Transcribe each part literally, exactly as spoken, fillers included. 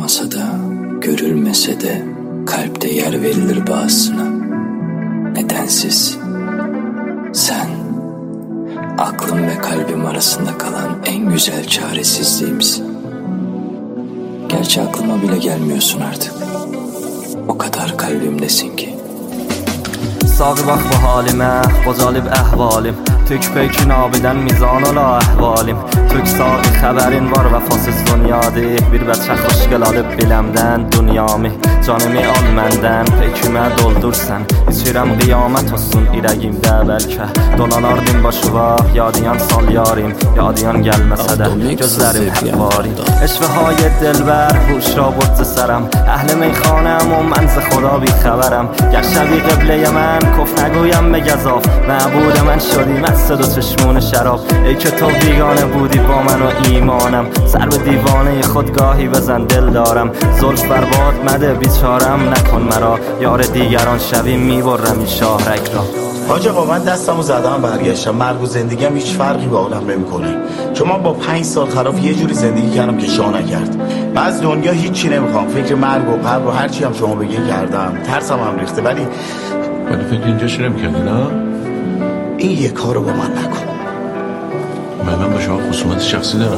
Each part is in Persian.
olmasa da, görülmese de kalpte yer verilir bazısına. Nedensiz. Sen, aklım ve kalbim arasında kalan en güzel çaresizliğimsin. Gerçi aklıma bile gelmiyorsun artık. O kadar kalbimdesin ki. Sağı bax bu halimə, qocalib əhvalim. Tük peykin abidən mizan ola əhvalim. Tük sağı xəbərin var vəfasız dünyadı. Bir bəçə xoş gəlalib biləmdən dünyamı. Canımı al məndən, peykimə doldursan. İçirəm qiyamət olsun irəqimdə bəlkə. Dolanardım başıva, yadiyan sal yarim. Yadiyan gəlməsə də, gözlərim hep varim. Eşvəhay dilbər, huş را برد سرم. اهل میخانم و من ز خدا بی خبرم. گر شبی قبله من کف نگویم به گزاف. معبود من شدی مست و چشمون شراب. ای که تو بیگانه بودی با من و ایمانم. سر به دیوانه خودگاهی بزن دل دارم. زلف برباد مده بیچارم نکن مرا. یار دیگران شبی میبرم این شاهرگ را. حاج آقا من دستمو زدم برگشتم. مرگ و زندگیم هیچ فرقی با آدم نمیکنه. چون من با پنج سال خلاف یه جوری زندگی کردم که شاه نکرد. من از دنیا هیچی نمیخوام. فکر مرگ و قبر و هرچی هم شما بگین کردم. ترسم هم ریخته ولی ولی فکر اینجاش نمیکردی نه؟ این یه کارو با من نکن. من با شما خصومت شخصی دارم.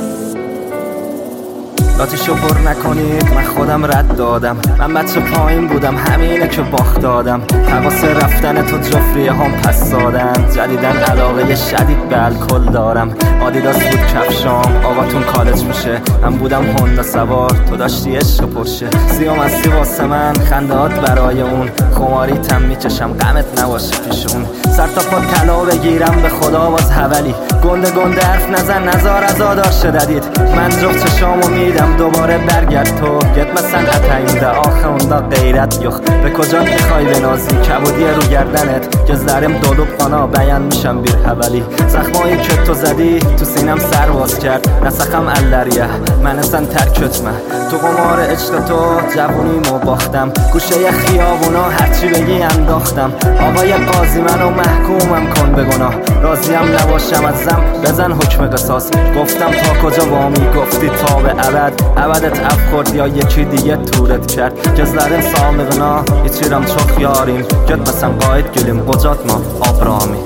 لاتیشو پر نکنید من خودم رد دادم. من بچه پایین بودم همینه که باخت دادم. حواس رفتن تو جفریه هم پس دادم. جدیدن علاقه شدید به الکل دارم. آدیداس بود کفشام آقاتون کالج میشه. من بودم هوندا سوار تو داشتی عشق پرشه. سیام هستی واسه من خندهات برای اون. خماری تم میکشم غمت نباشه پیش اون. سر تا پا طلا بگیرم به خدا باز حولی. گنده گنده حرف نزن نزار ازادار شدید. من جفت چشامو میدم دوباره برگرد تو. گت مثلا اتایده آخه اوندا غیرت یخ. به کجا میخوای بنازی کبودی رو گردنت. گزدرم دولوب قانا بیان میشم بیر حولی. زخمایی که تو زدی تو سینم سر باز کرد. نسخم اللریه من اصلا ترکتمه. تو قمار عشق تو جوونیمو باختم. گوشه خیابونا هرچی بگی انداختم. آقای قاضی منو محکومم کن به گناه. راضیم نباشم ازم بزن حکم قصاص. گفتم تا کجا وامی گفتی تا به ابد. ابدت اف کرد یا یکی دیگه تورت کرد. گزلرین سامقنا içirəm çox yarim. Getməsən qayıt gülüm qocatma Abrami.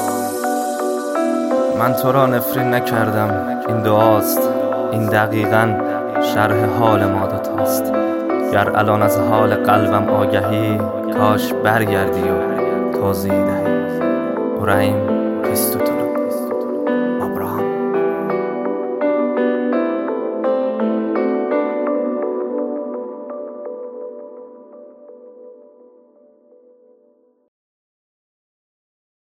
من تو را نفرین نکردم این دعاست. این دقیقاً شرح حال ما دوتاست. گر الان از حال قلبم آگهی کاش برگردی و توضیح دهی. بریم پیش تو